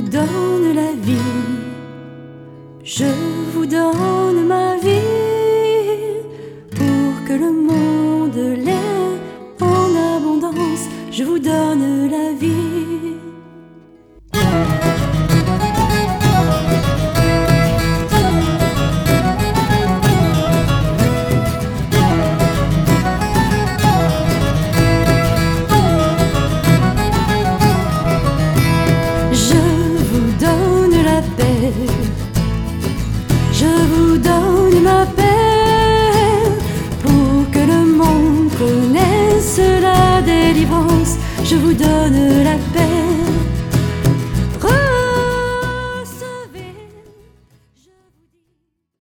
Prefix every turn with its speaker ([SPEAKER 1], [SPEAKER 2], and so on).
[SPEAKER 1] donne la vie, je vous donne ma vie, pour que le monde l'ait en abondance, je vous donne la vie.